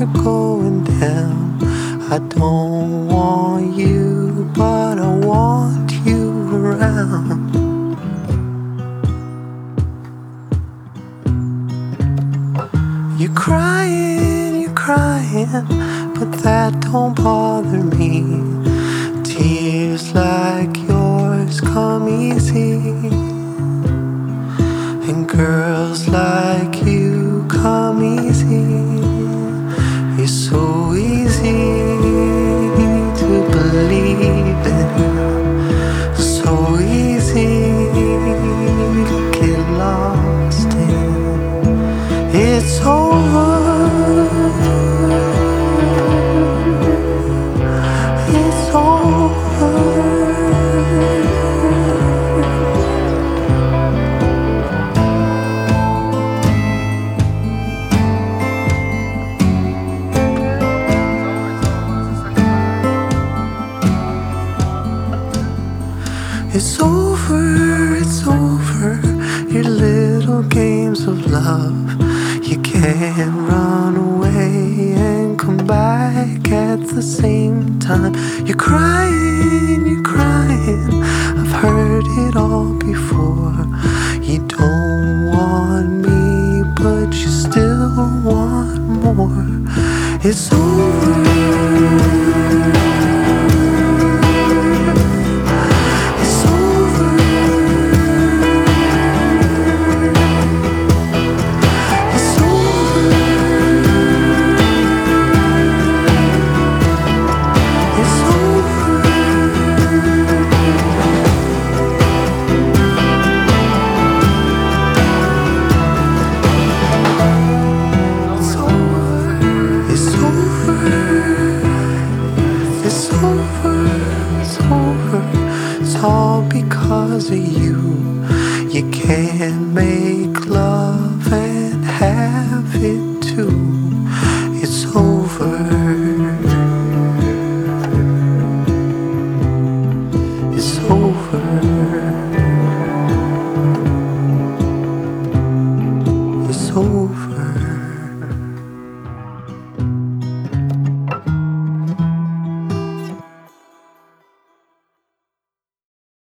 are going down. I don't want you, but I want you around. You're crying, but that don't bother me. Tears like yours come easy, and girls like you come easy. You're so easy to believe in, so easy to get lost in. It's over. It's over. It's over, it's over, your little games of love. You can't run away and come back at the same time. You're crying, I've heard it all before. You don't want me, but you still want more. It's over. It's all because of you. You can't make love